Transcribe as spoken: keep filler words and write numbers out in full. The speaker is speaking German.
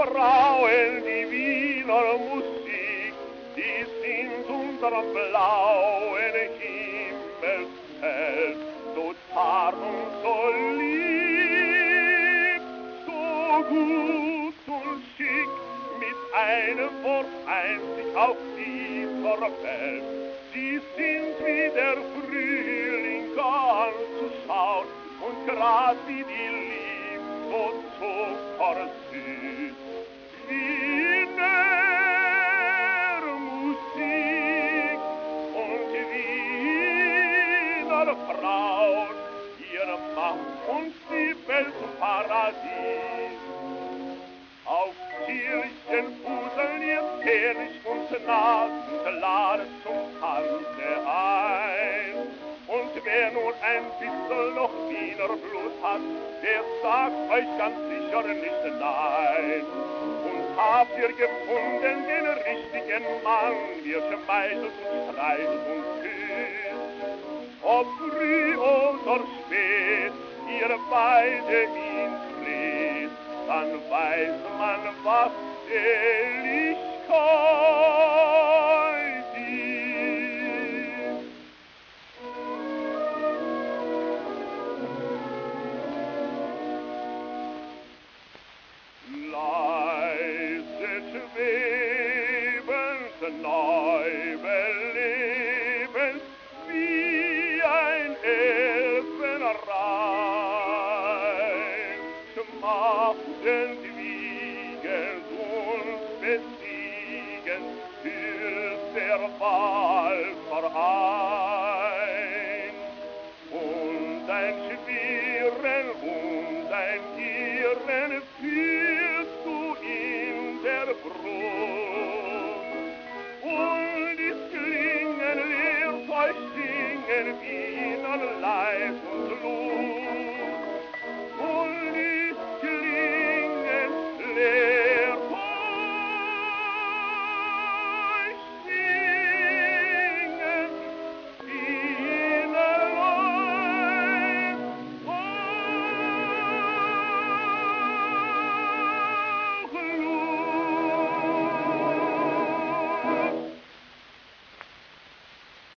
Frauen, die Wiener Musik, die singt unter blauen Himmelsfeld, so zart und so lieb, so gut und schick, mit einem Wort einzig auf dieser Welt. Sie sind wie der Frühling anzuschauen und grad wie die Lieb so zuckersüß. Wiener Musik und Wiener Frauen, ihr macht uns die Welt zum Paradies. Auf zierlichen Fuseln ihr Teerlich und Nasen ladet zum Tanze ein. Und wer nur ein bisschen noch Wiener Blut hat, der sagt euch ganz sicher nicht nein. Und habt ihr gefunden den richtigen Mann, ihr schmeichelt und streichelt und küsst. Ob früh oder spät, ihr beide ihn fleht, dann weiß man, was Seligkeit ist. Leise schwebend, neu belebend, wie ein Elfenreim, schmachtend, wiegend und besiegend, hilft der Wald voran.